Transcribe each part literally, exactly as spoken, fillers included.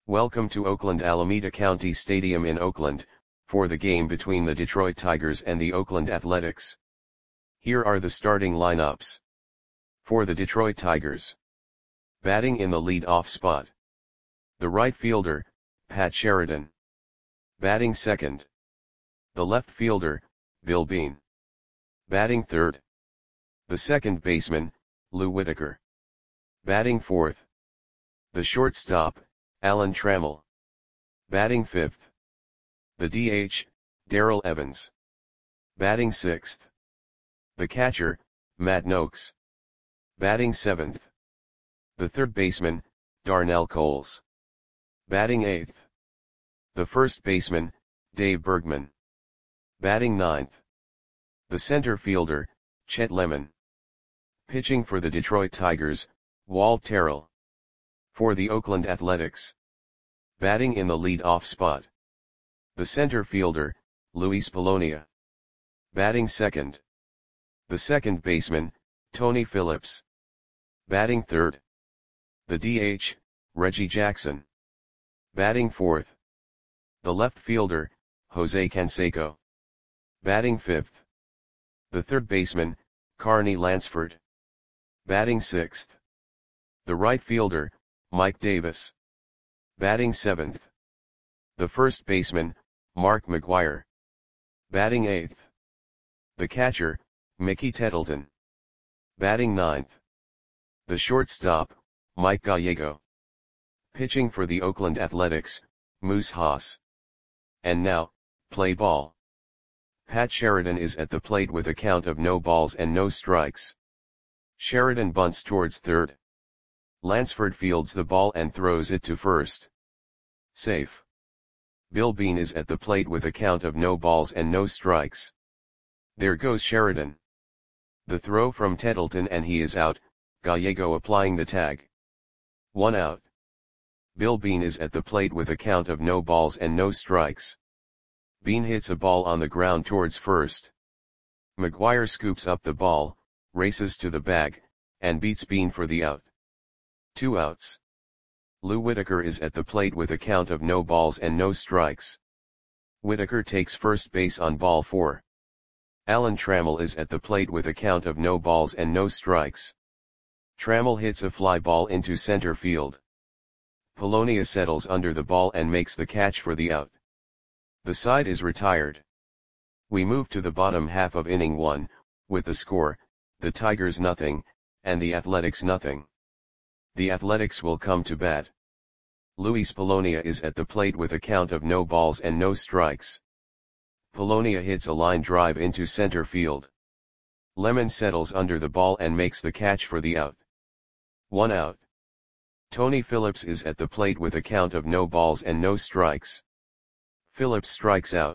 Welcome to Oakland Alameda County Stadium in Oakland, for the game between the Detroit Tigers and the Oakland Athletics. Here are the starting lineups. For the Detroit Tigers. Batting in the lead-off spot. The right fielder, Pat Sheridan. Batting second. The left fielder, Bill Beane. Batting third. The second baseman, Lou Whitaker. Batting fourth. The shortstop, Alan Trammell. Batting fifth. The D H, Darrell Evans. Batting sixth. The catcher, Matt Nokes. Batting seventh. The third baseman, Darnell Coles. Batting eighth. The first baseman, Dave Bergman. Batting ninth. The center fielder, Chet Lemon. Pitching for the Detroit Tigers, Walt Terrell. For the Oakland Athletics. Batting in the lead-off spot. The center fielder, Luis Polonia. Batting second. The second baseman, Tony Phillips. Batting third. The D H, Reggie Jackson. Batting fourth. The left fielder, Jose Canseco. Batting fifth. The third baseman, Carney Lansford. Batting sixth. The right fielder, Mike Davis. Batting seventh. The first baseman, Mark McGwire. Batting eighth. The catcher, Mickey Tettleton. Batting ninth. The shortstop, Mike Gallego. Pitching for the Oakland Athletics, Moose Haas. And now, play ball. Pat Sheridan is at the plate with a count of no balls and no strikes. Sheridan bunts towards third. Lansford fields the ball and throws it to first. Safe. Bill Beane is at the plate with a count of no balls and no strikes. There goes Sheridan. The throw from Tettleton and he is out, Gallego applying the tag. One out. Bill Beane is at the plate with a count of no balls and no strikes. Beane hits a ball on the ground towards first. McGwire scoops up the ball, races to the bag, and beats Beane for the out. Two outs. Lou Whitaker is at the plate with a count of no balls and no strikes. Whitaker takes first base on ball four. Alan Trammell is at the plate with a count of no balls and no strikes. Trammell hits a fly ball into center field. Polonia settles under the ball and makes the catch for the out. The side is retired. We move to the bottom half of inning one, with the score, the Tigers nothing, and the Athletics nothing. The Athletics will come to bat. Luis Polonia is at the plate with a count of no balls and no strikes. Polonia hits a line drive into center field. Lemon settles under the ball and makes the catch for the out. One out. Tony Phillips is at the plate with a count of no balls and no strikes. Phillips strikes out.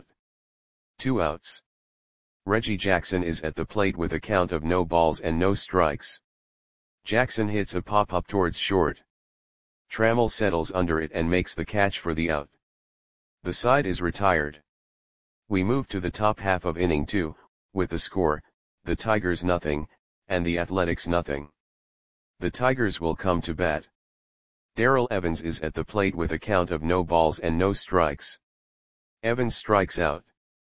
Two outs. Reggie Jackson is at the plate with a count of no balls and no strikes. Jackson hits a pop-up towards short. Trammell settles under it and makes the catch for the out. The side is retired. We move to the top half of inning two, with the score, the Tigers nothing, and the Athletics nothing. The Tigers will come to bat. Darrell Evans is at the plate with a count of no balls and no strikes. Evans strikes out.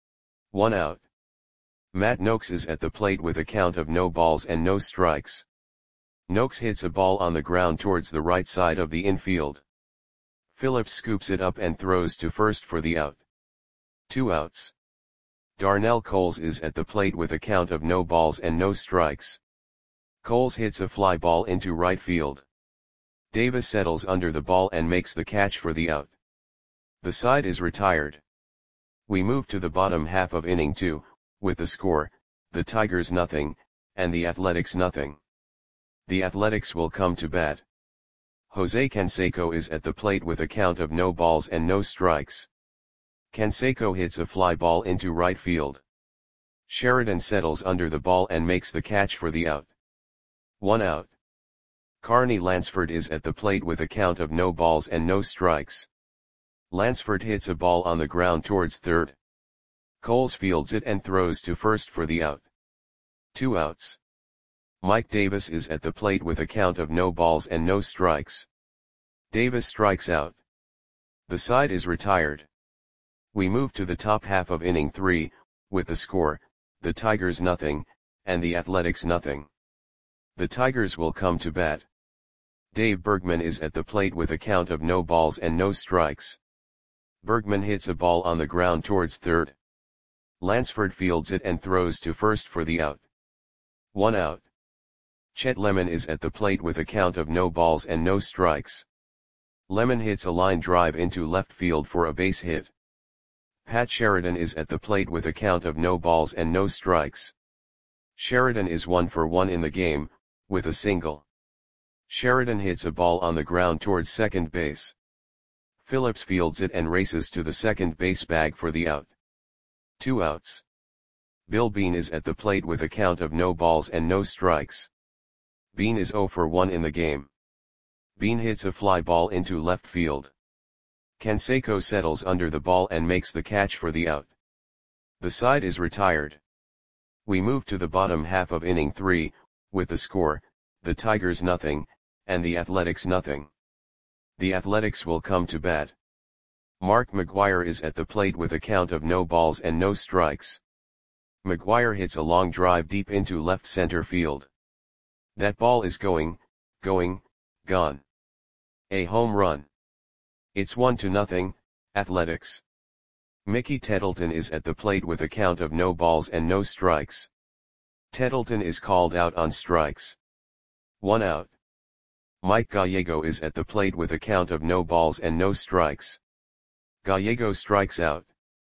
One out. Matt Nokes is at the plate with a count of no balls and no strikes. Nokes hits a ball on the ground towards the right side of the infield. Phillips scoops it up and throws to first for the out. Two outs. Darnell Coles is at the plate with a count of no balls and no strikes. Coles hits a fly ball into right field. Davis settles under the ball and makes the catch for the out. The side is retired. We move to the bottom half of inning two, with the score, the Tigers nothing, and the Athletics nothing. The Athletics will come to bat. Jose Canseco is at the plate with a count of no balls and no strikes. Canseco hits a fly ball into right field. Sheridan settles under the ball and makes the catch for the out. One out. Carney Lansford is at the plate with a count of no balls and no strikes. Lansford hits a ball on the ground towards third. Coles fields it and throws to first for the out. Two outs. Mike Davis is at the plate with a count of no balls and no strikes. Davis strikes out. The side is retired. We move to the top half of inning three, with the score, the Tigers nothing, and the Athletics nothing. The Tigers will come to bat. Dave Bergman is at the plate with a count of no balls and no strikes. Bergman hits a ball on the ground towards third. Lansford fields it and throws to first for the out. One out. Chet Lemon is at the plate with a count of no balls and no strikes. Lemon hits a line drive into left field for a base hit. Pat Sheridan is at the plate with a count of no balls and no strikes. Sheridan is one for one in the game, with a single. Sheridan hits a ball on the ground towards second base. Phillips fields it and races to the second base bag for the out. Two outs. Bill Bean is at the plate with a count of no balls and no strikes. Bean is zero for one in the game. Bean hits a fly ball into left field. Canseco settles under the ball and makes the catch for the out. The side is retired. We move to the bottom half of inning three, with the score, the Tigers nothing, and the Athletics nothing. The Athletics will come to bat. Mark McGuire is at the plate with a count of no balls and no strikes. McGuire hits a long drive deep into left center field. That ball is going, going, gone. A home run. It's one to nothing, Athletics. Mickey Tettleton is at the plate with a count of no balls and no strikes. Tettleton is called out on strikes. One out. Mike Gallego is at the plate with a count of no balls and no strikes. Gallego strikes out.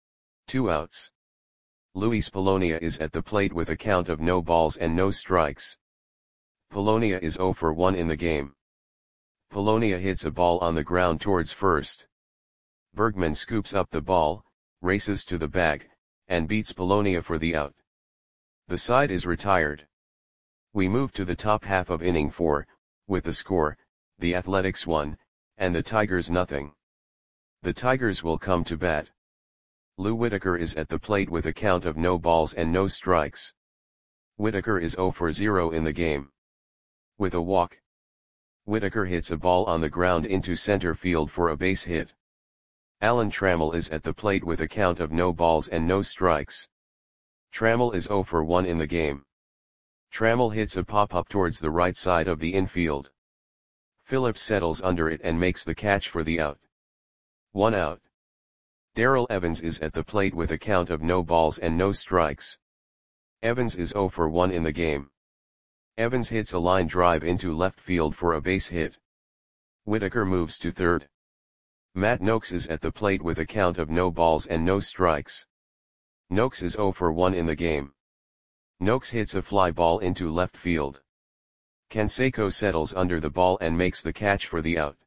Two outs. Luis Polonia is at the plate with a count of no balls and no strikes. Polonia is zero for one in the game. Polonia hits a ball on the ground towards first. Bergman scoops up the ball, races to the bag, and beats Polonia for the out. The side is retired. We move to the top half of inning four, with the score, the Athletics one, and the Tigers nothing. The Tigers will come to bat. Lou Whitaker is at the plate with a count of no balls and no strikes. Whitaker is zero for zero in the game. With a walk, Whitaker hits a ball on the ground into center field for a base hit. Alan Trammell is at the plate with a count of no balls and no strikes. Trammell is zero for one in the game. Trammell hits a pop-up towards the right side of the infield. Phillips settles under it and makes the catch for the out. One out. Darrell Evans is at the plate with a count of no balls and no strikes. Evans is zero for one in the game. Evans hits a line drive into left field for a base hit. Whitaker moves to third. Matt Noakes is at the plate with a count of no balls and no strikes. Noakes is zero for one in the game. Noakes hits a fly ball into left field. Canseco settles under the ball and makes the catch for the out.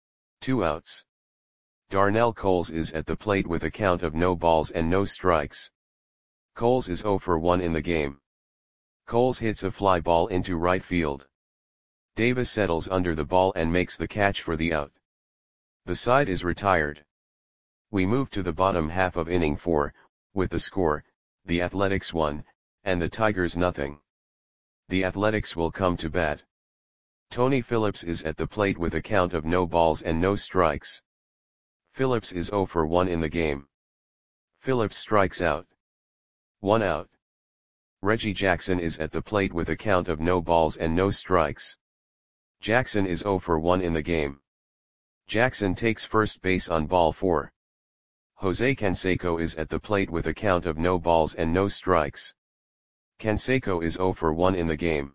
Two outs. Darnell Coles is at the plate with a count of no balls and no strikes. Coles is zero for one in the game. Coles hits a fly ball into right field. Davis settles under the ball and makes the catch for the out. The side is retired. We move to the bottom half of inning four, with the score, the Athletics one, and the Tigers nothing. The Athletics will come to bat. Tony Phillips is at the plate with a count of no balls and no strikes. Phillips is zero for one in the game. Phillips strikes out. One out. Reggie Jackson is at the plate with a count of no balls and no strikes. Jackson is zero for one in the game. Jackson takes first base on ball four. Jose Canseco is at the plate with a count of no balls and no strikes. Canseco is zero for one in the game.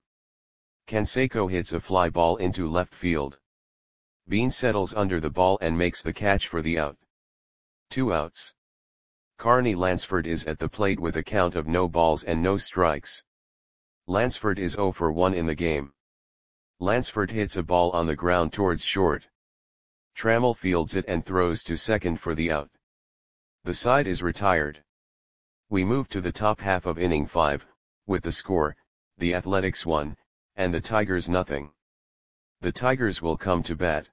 Canseco hits a fly ball into left field. Bean settles under the ball and makes the catch for the out. Two outs. Carney Lansford is at the plate with a count of no balls and no strikes. Lansford is zero for one in the game. Lansford hits a ball on the ground towards short. Trammell fields it and throws to second for the out. The side is retired. We move to the top half of inning five, with the score, the Athletics one, and the Tigers nothing. The Tigers will come to bat.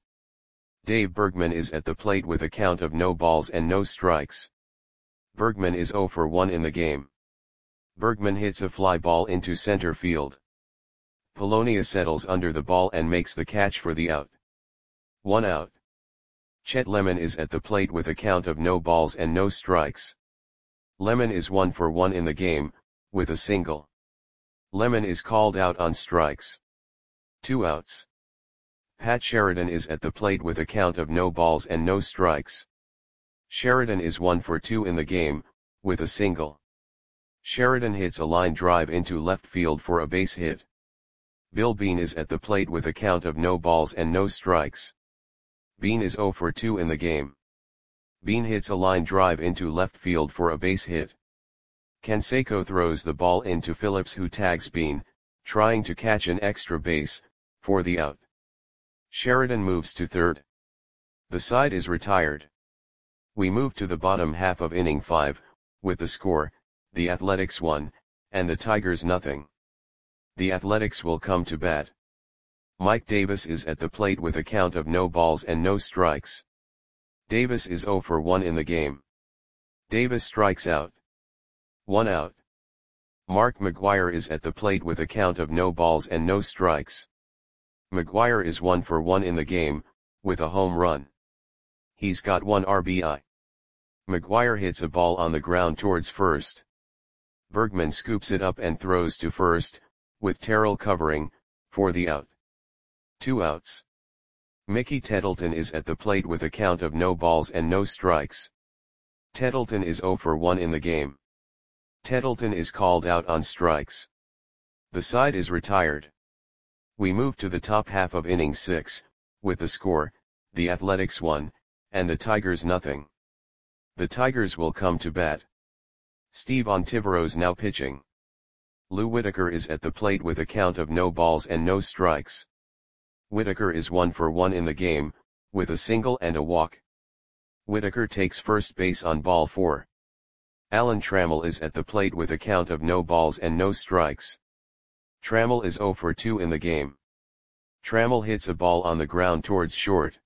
Dave Bergman is at the plate with a count of no balls and no strikes. Bergman is zero for one in the game. Bergman hits a fly ball into center field. Polonia settles under the ball and makes the catch for the out. One out. Chet Lemon is at the plate with a count of no balls and no strikes. Lemon is one for one in the game, with a single. Lemon is called out on strikes. Two outs. Pat Sheridan is at the plate with a count of no balls and no strikes. Sheridan is one for two in the game, with a single. Sheridan hits a line drive into left field for a base hit. Bill Bean is at the plate with a count of no balls and no strikes. Bean is zero for two in the game. Bean hits a line drive into left field for a base hit. Canseco throws the ball into Phillips, who tags Bean, trying to catch an extra base, for the out. Sheridan moves to third. The side is retired. We move to the bottom half of inning five, with the score, the Athletics one, and the Tigers nothing. The Athletics will come to bat. Mike Davis is at the plate with a count of no balls and no strikes. Davis is zero for one in the game. Davis strikes out. One out. Mark McGwire is at the plate with a count of no balls and no strikes. McGwire is one for one in the game, with a home run. He's got one R B I. McGwire hits a ball on the ground towards first. Bergman scoops it up and throws to first, with Terrell covering, for the out. Two outs. Mickey Tettleton is at the plate with a count of no balls and no strikes. Tettleton is zero for one in the game. Tettleton is called out on strikes. The side is retired. We move to the top half of inning six, with the score, the Athletics one, and the Tigers nothing. The Tigers will come to bat. Steve Ontiveros now pitching. Lou Whitaker is at the plate with a count of no balls and no strikes. Whitaker is one for one in the game, with a single and a walk. Whitaker takes first base on ball four. Alan Trammell is at the plate with a count of no balls and no strikes. Trammell is zero for two in the game. Trammell hits a ball on the ground towards short.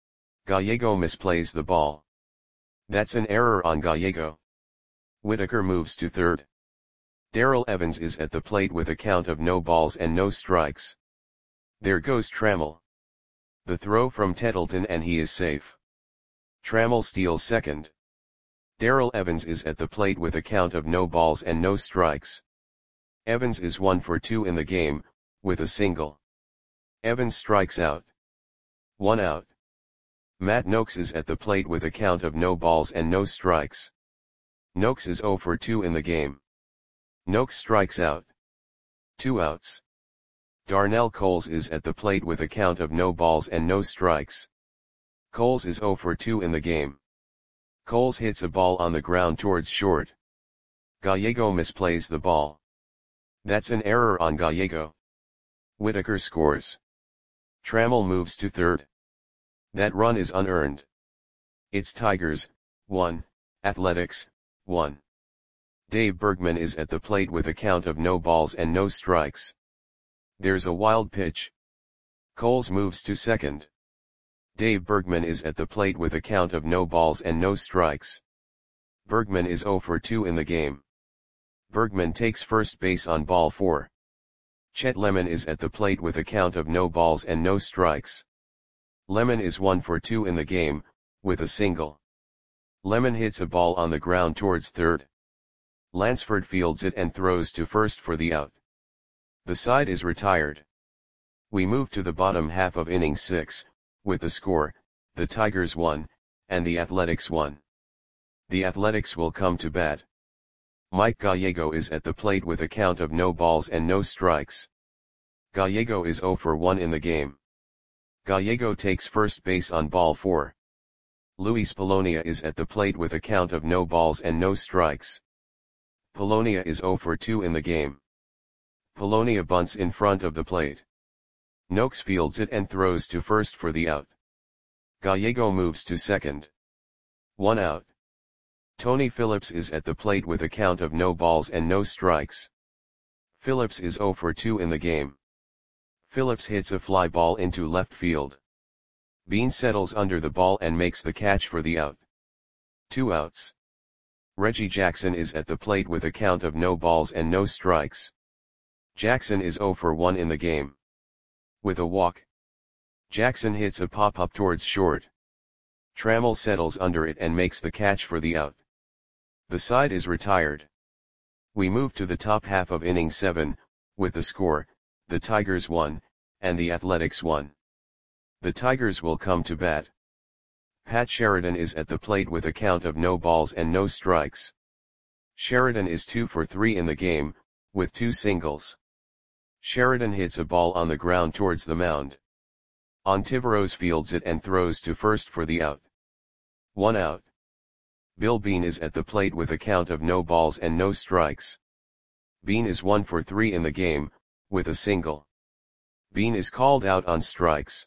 Gallego misplays the ball. That's an error on Gallego. Whitaker moves to third. Darrell Evans is at the plate with a count of no balls and no strikes. There goes Trammell. The throw from Tettleton and he is safe. Trammell steals second. Darrell Evans is at the plate with a count of no balls and no strikes. Evans is one for two in the game, with a single. Evans strikes out. One out. Matt Noakes is at the plate with a count of no balls and no strikes. Noakes is zero for two in the game. Noakes strikes out. Two outs. Darnell Coles is at the plate with a count of no balls and no strikes. Coles is zero for two in the game. Coles hits a ball on the ground towards short. Gallego misplays the ball. That's an error on Gallego. Whitaker scores. Trammell moves to third. That run is unearned. It's Tigers, one, Athletics, one. Dave Bergman is at the plate with a count of no balls and no strikes. There's a wild pitch. Coles moves to second. Dave Bergman is at the plate with a count of no balls and no strikes. Bergman is zero for two in the game. Bergman takes first base on ball four. Chet Lemon is at the plate with a count of no balls and no strikes. Lemon is one for two in the game, with a single. Lemon hits a ball on the ground towards third. Lansford fields it and throws to first for the out. The side is retired. We move to the bottom half of inning six, with the score, the Tigers one, and the Athletics one. The Athletics will come to bat. Mike Gallego is at the plate with a count of no balls and no strikes. Gallego is zero for one in the game. Gallego takes first base on ball four. Luis Polonia is at the plate with a count of no balls and no strikes. Polonia is zero for two in the game. Polonia bunts in front of the plate. Noakes fields it and throws to first for the out. Gallego moves to second. One out. Tony Phillips is at the plate with a count of no balls and no strikes. Phillips is zero for two in the game. Phillips hits a fly ball into left field. Bean settles under the ball and makes the catch for the out. Two outs. Reggie Jackson is at the plate with a count of no balls and no strikes. Jackson is zero for one in the game. With a walk. Jackson hits a pop-up towards short. Trammell settles under it and makes the catch for the out. The side is retired. We move to the top half of inning seven, with the score, the Tigers one, and the Athletics one. The Tigers will come to bat. Pat Sheridan is at the plate with a count of no balls and no strikes. Sheridan is two for three in the game, with two singles. Sheridan hits a ball on the ground towards the mound. Ontiveros fields it and throws to first for the out. One out. Bill Bean is at the plate with a count of no balls and no strikes. Bean is one for three in the game, with a single. Bean is called out on strikes.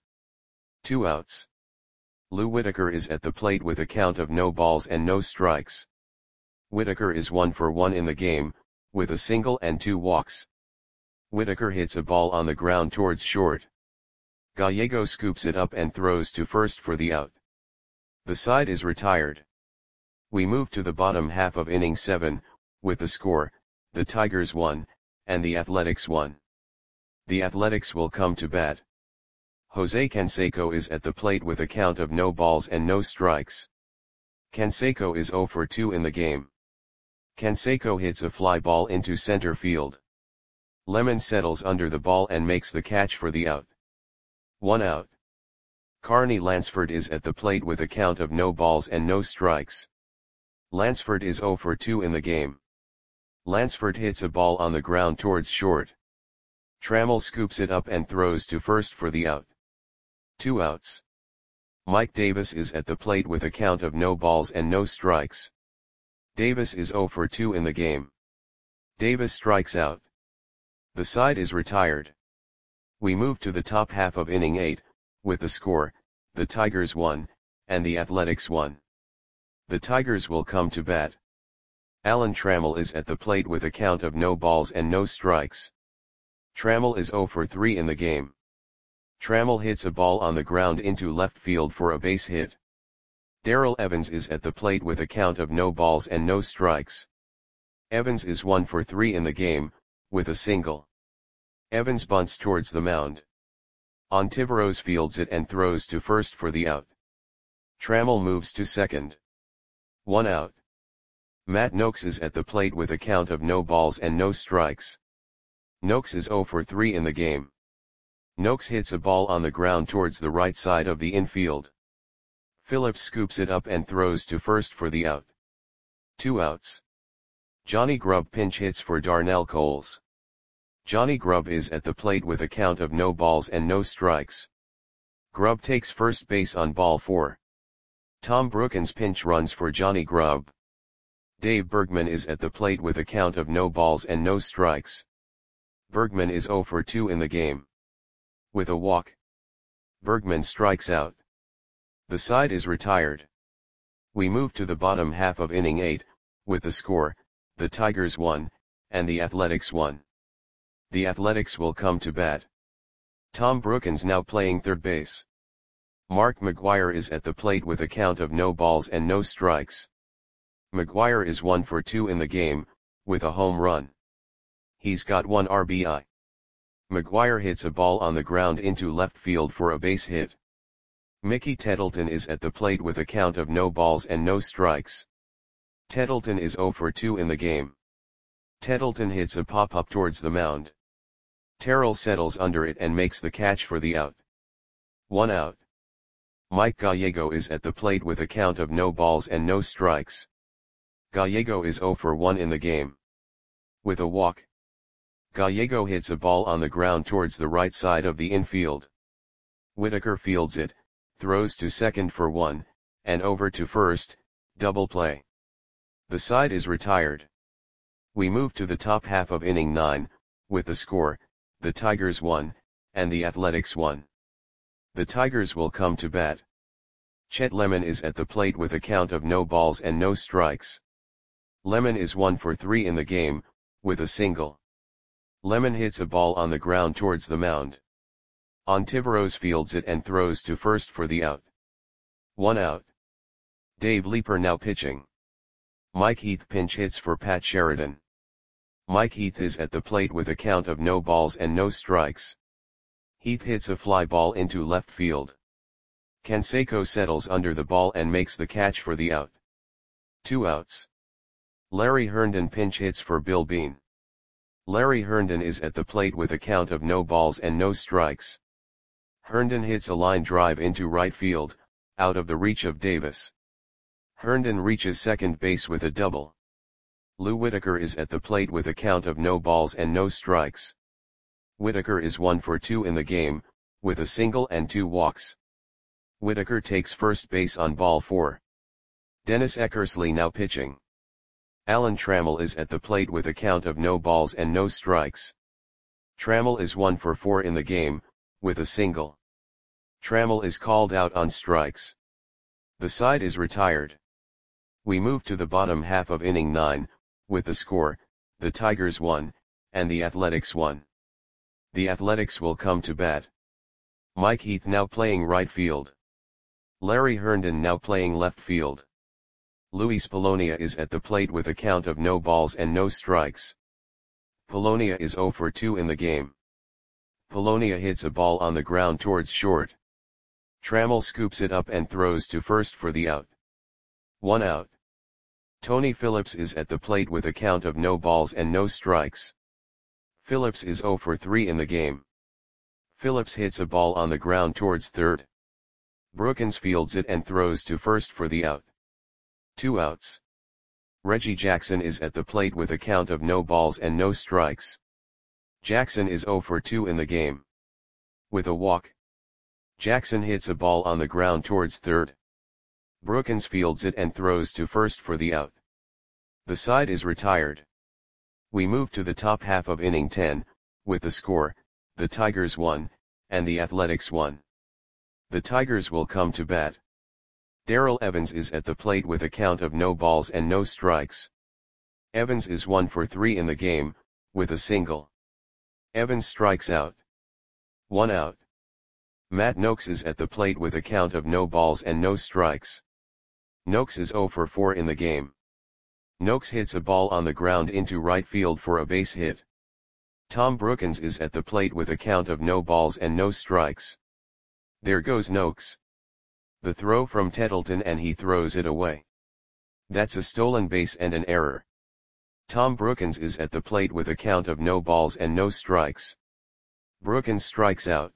Two outs. Lou Whitaker is at the plate with a count of no balls and no strikes. Whitaker is one for one in the game, with a single and two walks. Whitaker hits a ball on the ground towards short. Gallego scoops it up and throws to first for the out. The side is retired. We move to the bottom half of inning seven, with the score, the Tigers one, and the Athletics one. The Athletics will come to bat. Jose Canseco is at the plate with a count of no balls and no strikes. Canseco is zero for two in the game. Canseco hits a fly ball into center field. Lemon settles under the ball and makes the catch for the out. One out. Carney Lansford is at the plate with a count of no balls and no strikes. Lansford is zero for two in the game. Lansford hits a ball on the ground towards short. Trammell scoops it up and throws to first for the out. Two outs. Mike Davis is at the plate with a count of no balls and no strikes. Davis is zero for two in the game. Davis strikes out. The side is retired. We move to the top half of inning eight, with the score, the Tigers one, and the Athletics one. The Tigers will come to bat. Alan Trammell is at the plate with a count of no balls and no strikes. Trammell is zero for three in the game. Trammell hits a ball on the ground into left field for a base hit. Darrell Evans is at the plate with a count of no balls and no strikes. Evans is one for three in the game, with a single. Evans bunts towards the mound. Ontiveros fields it and throws to first for the out. Trammell moves to second. One out. Matt Noakes is at the plate with a count of no balls and no strikes. Noakes is zero for three in the game. Noakes hits a ball on the ground towards the right side of the infield. Phillips scoops it up and throws to first for the out. Two outs. Johnny Grubb pinch hits for Darnell Coles. Johnny Grubb is at the plate with a count of no balls and no strikes. Grubb takes first base on ball four. Tom Brookins pinch runs for Johnny Grubb. Dave Bergman is at the plate with a count of no balls and no strikes. Bergman is zero for two in the game. With a walk, Bergman strikes out. The side is retired. We move to the bottom half of inning eight, with the score, the Tigers one, and the Athletics one. The Athletics will come to bat. Tom Brookins now playing third base. Mark McGuire is at the plate with a count of no balls and no strikes. McGuire is one for two in the game, with a home run. He's got one R B I. McGuire hits a ball on the ground into left field for a base hit. Mickey Tettleton is at the plate with a count of no balls and no strikes. Tettleton is zero for two in the game. Tettleton hits a pop-up towards the mound. Terrell settles under it and makes the catch for the out. One out. Mike Gallego is at the plate with a count of no balls and no strikes. Gallego is zero for one in the game. With a walk, Gallego hits a ball on the ground towards the right side of the infield. Whitaker fields it, throws to second for one, and over to first, double play. The side is retired. We move to the top half of inning nine, with the score, the Tigers one, and the Athletics one. The Tigers will come to bat. Chet Lemon is at the plate with a count of no balls and no strikes. Lemon is one for three in the game, with a single. Lemon hits a ball on the ground towards the mound. Ontiveros fields it and throws to first for the out. One out. Dave Leeper now pitching. Mike Heath pinch hits for Pat Sheridan. Mike Heath is at the plate with a count of no balls and no strikes. Heath hits a fly ball into left field. Canseco settles under the ball and makes the catch for the out. Two outs. Larry Herndon pinch hits for Bill Bean. Larry Herndon is at the plate with a count of no balls and no strikes. Herndon hits a line drive into right field, out of the reach of Davis. Herndon reaches second base with a double. Lou Whitaker is at the plate with a count of no balls and no strikes. Whitaker is one for two in the game, with a single and two walks. Whitaker takes first base on ball four. Dennis Eckersley now pitching. Alan Trammell is at the plate with a count of no balls and no strikes. Trammell is one for four in the game, with a single. Trammell is called out on strikes. The side is retired. We move to the bottom half of inning nine, with the score, the Tigers one, and the Athletics one. The Athletics will come to bat. Mike Heath now playing right field. Larry Herndon now playing left field. Luis Polonia is at the plate with a count of no balls and no strikes. Polonia is zero for two in the game. Polonia hits a ball on the ground towards short. Trammell scoops it up and throws to first for the out. One out. Tony Phillips is at the plate with a count of no balls and no strikes. Phillips is zero for three in the game. Phillips hits a ball on the ground towards third. Brookins fields it and throws to first for the out. Two outs. Reggie Jackson is at the plate with a count of no balls and no strikes. Jackson is zero for two in the game. With a walk. Jackson hits a ball on the ground towards third. Brookins fields it and throws to first for the out. The side is retired. We move to the top half of inning ten, with the score, the Tigers one, and the Athletics one. The Tigers will come to bat. Darrell Evans is at the plate with a count of no balls and no strikes. Evans is one for three in the game, with a single. Evans strikes out. One out. Matt Noakes is at the plate with a count of no balls and no strikes. Noakes is zero for four in the game. Noakes hits a ball on the ground into right field for a base hit. Tom Brookins is at the plate with a count of no balls and no strikes. There goes Noakes. The throw from Tettleton and he throws it away. That's a stolen base and an error. Tom Brookins is at the plate with a count of no balls and no strikes. Brookins strikes out.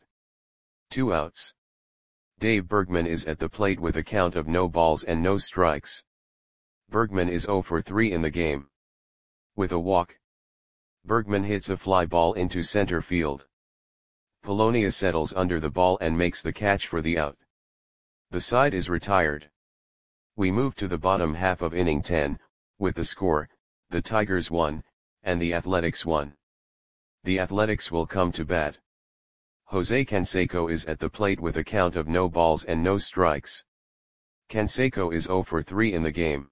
Two outs. Dave Bergman is at the plate with a count of no balls and no strikes. Bergman is zero for three in the game. With a walk. Bergman hits a fly ball into center field. Polonia settles under the ball and makes the catch for the out. The side is retired. We move to the bottom half of inning ten, with the score, the Tigers one, and the Athletics one. The Athletics will come to bat. Jose Canseco is at the plate with a count of no balls and no strikes. Canseco is zero for three in the game.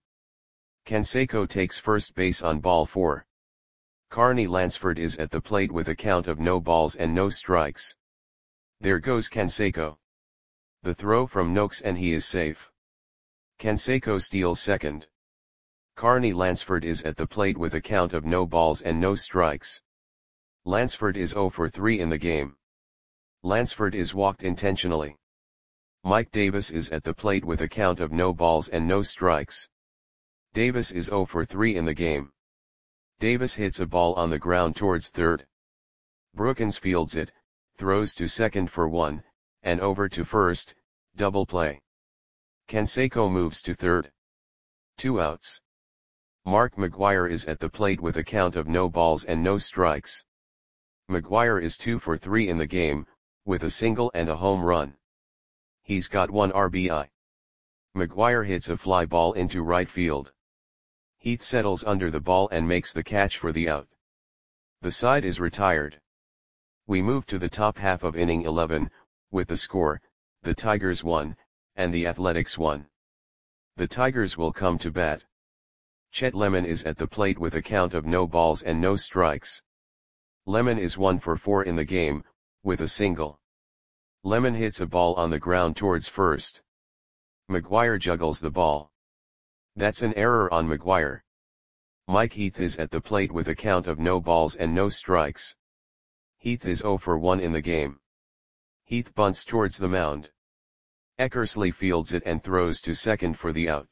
Canseco takes first base on ball four. Carney Lansford is at the plate with a count of no balls and no strikes. There goes Canseco. The throw from Noakes and he is safe. Canseco steals second. Carney Lansford is at the plate with a count of no balls and no strikes. Lansford is zero for three in the game. Lansford is walked intentionally. Mike Davis is at the plate with a count of no balls and no strikes. Davis is zero for three in the game. Davis hits a ball on the ground towards third. Brookins fields it, throws to second for one, and over to first, double play. Canseco moves to third. Two outs. Mark McGwire is at the plate with a count of no balls and no strikes. McGwire is two for three in the game, with a single and a home run. He's got one R B I. McGwire hits a fly ball into right field. Heath settles under the ball and makes the catch for the out. The side is retired. We move to the top half of inning eleven, with the score, the Tigers one, and the Athletics one. The Tigers will come to bat. Chet Lemon is at the plate with a count of no balls and no strikes. Lemon is one for four in the game, with a single. Lemon hits a ball on the ground towards first. McGwire juggles the ball. That's an error on McGwire. Mike Heath is at the plate with a count of no balls and no strikes. Heath is zero for one in the game. Heath bunts towards the mound. Eckersley fields it and throws to second for the out.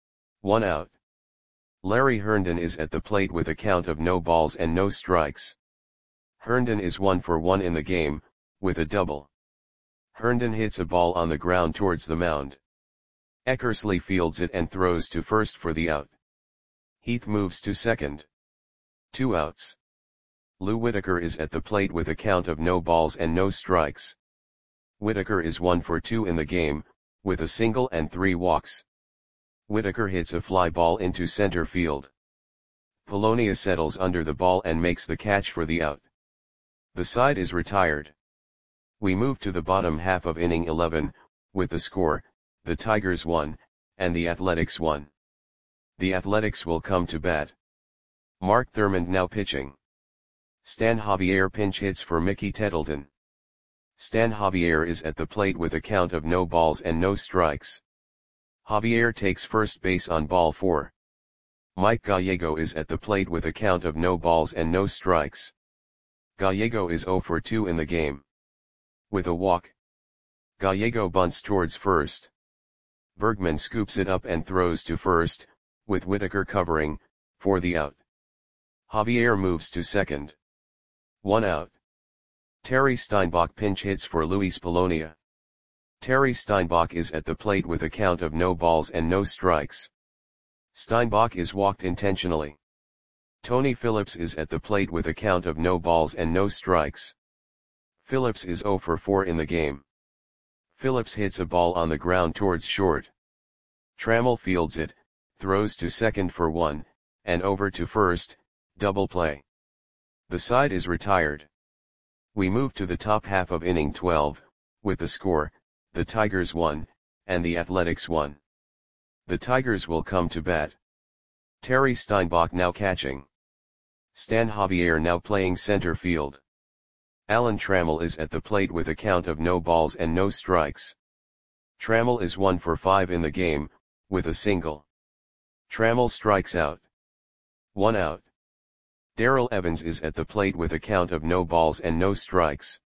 One out. Larry Herndon is at the plate with a count of no balls and no strikes. Herndon is one for one in the game, with a double. Herndon hits a ball on the ground towards the mound. Eckersley fields it and throws to first for the out. Heath moves to second. Two outs. Lou Whitaker is at the plate with a count of no balls and no strikes. Whitaker is one for two in the game, with a single and three walks. Whitaker hits a fly ball into center field. Polonia settles under the ball and makes the catch for the out. The side is retired. We move to the bottom half of inning eleven, with the score, the Tigers won, and the Athletics won. The Athletics will come to bat. Mark Thurmond now pitching. Stan Javier pinch hits for Mickey Tettleton. Stan Javier is at the plate with a count of no balls and no strikes. Javier takes first base on ball four. Mike Gallego is at the plate with a count of no balls and no strikes. Gallego is zero for two in the game. With a walk. Gallego bunts towards first. Bergman scoops it up and throws to first, with Whitaker covering, for the out. Javier moves to second. One out. Terry Steinbach pinch hits for Luis Polonia. Terry Steinbach is at the plate with a count of no balls and no strikes. Steinbach is walked intentionally. Tony Phillips is at the plate with a count of no balls and no strikes. Phillips is zero for four in the game. Phillips hits a ball on the ground towards short. Trammell fields it, throws to second for one, and over to first, double play. The side is retired. We move to the top half of inning twelve, with the score, the Tigers won, and the Athletics won. The Tigers will come to bat. Terry Steinbach now catching. Stan Javier now playing center field. Alan Trammell is at the plate with a count of no balls and no strikes. Trammell is one for five in the game, with a single. Trammell strikes out. One out. Darrell Evans is at the plate with a count of no balls and no strikes.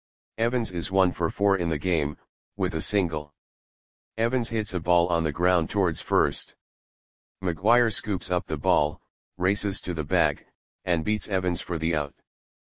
Evans is one for four in the game, with a single. Evans hits a ball on the ground towards first. McGuire scoops up the ball, races to the bag, and beats Evans for the out.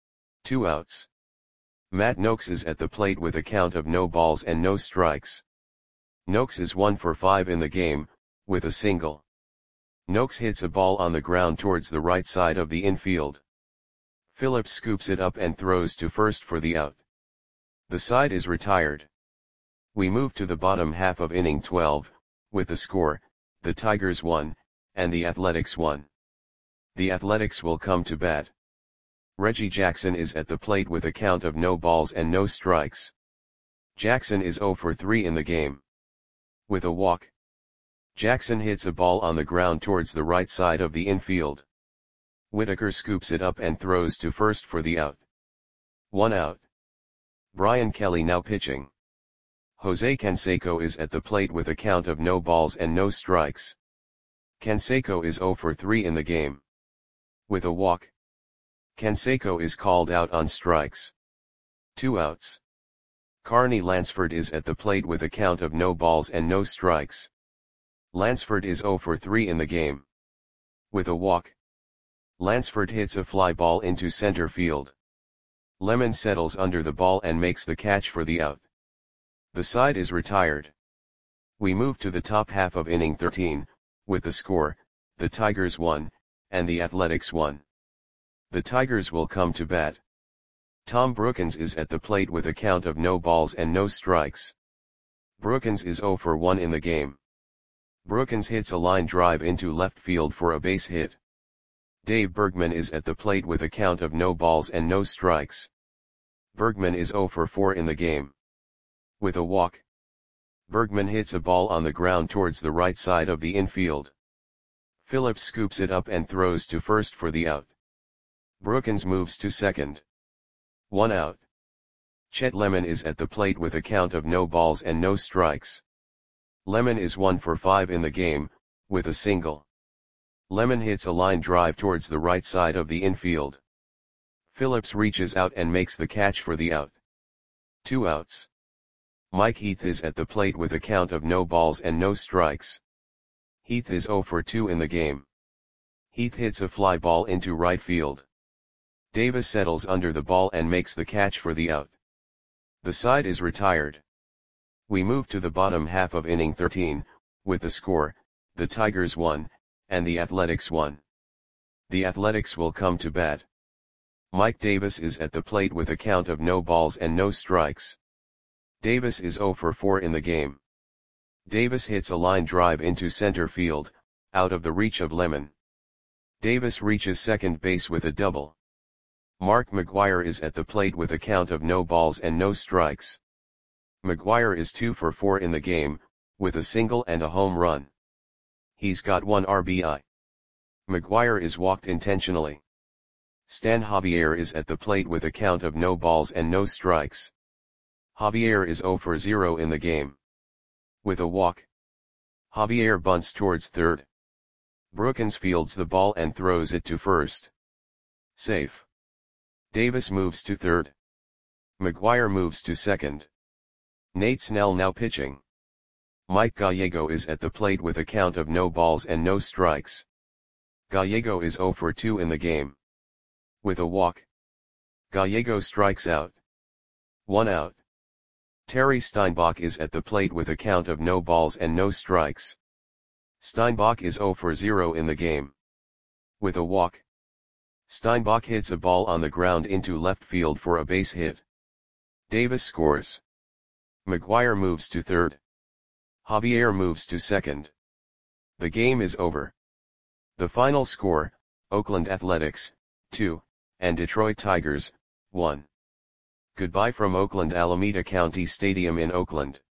Two outs. Matt Noakes is at the plate with a count of no balls and no strikes. Noakes is one for five in the game, with a single. Noakes hits a ball on the ground towards the right side of the infield. Phillips scoops it up and throws to first for the out. The side is retired. We move to the bottom half of inning twelve, with the score, the Tigers won, and the Athletics won. The Athletics will come to bat. Reggie Jackson is at the plate with a count of no balls and no strikes. Jackson is zero for three in the game. With a walk. Jackson hits a ball on the ground towards the right side of the infield. Whitaker scoops it up and throws to first for the out. One out. Brian Kelly now pitching. Jose Canseco is at the plate with a count of no balls and no strikes. Canseco is zero for three in the game. With a walk. Canseco is called out on strikes. Two outs. Carney Lansford is at the plate with a count of no balls and no strikes. Lansford is zero for three in the game. With a walk. Lansford hits a fly ball into center field. Lemon settles under the ball and makes the catch for the out. The side is retired. We move to the top half of inning thirteen, with the score, the Tigers won, and the Athletics won. The Tigers will come to bat. Tom Brookins is at the plate with a count of no balls and no strikes. Brookins is zero for one in the game. Brookins hits a line drive into left field for a base hit. Dave Bergman is at the plate with a count of no balls and no strikes. Bergman is zero for four in the game. With a walk. Bergman hits a ball on the ground towards the right side of the infield. Phillips scoops it up and throws to first for the out. Brookins moves to second. One out. Chet Lemon is at the plate with a count of no balls and no strikes. Lemon is one for five in the game, with a single. Lemon hits a line drive towards the right side of the infield. Phillips reaches out and makes the catch for the out. Two outs. Mike Heath is at the plate with a count of no balls and no strikes. Heath is zero for two in the game. Heath hits a fly ball into right field. Davis settles under the ball and makes the catch for the out. The side is retired. We move to the bottom half of inning thirteen, with the score, the Tigers won, and the Athletics won. The Athletics will come to bat. Mike Davis is at the plate with a count of no balls and no strikes. Davis is zero for four in the game. Davis hits a line drive into center field, out of the reach of Lemon. Davis reaches second base with a double. Mark McGwire is at the plate with a count of no balls and no strikes. McGwire is two for four in the game, with a single and a home run. He's got one R B I. McGwire is walked intentionally. Stan Javier is at the plate with a count of no balls and no strikes. Javier is zero for zero in the game. With a walk. Javier bunts towards third. Brookins fields the ball and throws it to first. Safe. Davis moves to third. McGwire moves to second. Nate Snell now pitching. Mike Gallego is at the plate with a count of no balls and no strikes. Gallego is zero for two in the game. With a walk. Gallego strikes out. One out. Terry Steinbach is at the plate with a count of no balls and no strikes. Steinbach is zero for zero in the game. With a walk. Steinbach hits a ball on the ground into left field for a base hit. Davis scores. McGwire moves to third. Javier moves to second. The game is over. The final score, Oakland Athletics, two, and Detroit Tigers, one. Goodbye from Oakland Alameda County Stadium in Oakland.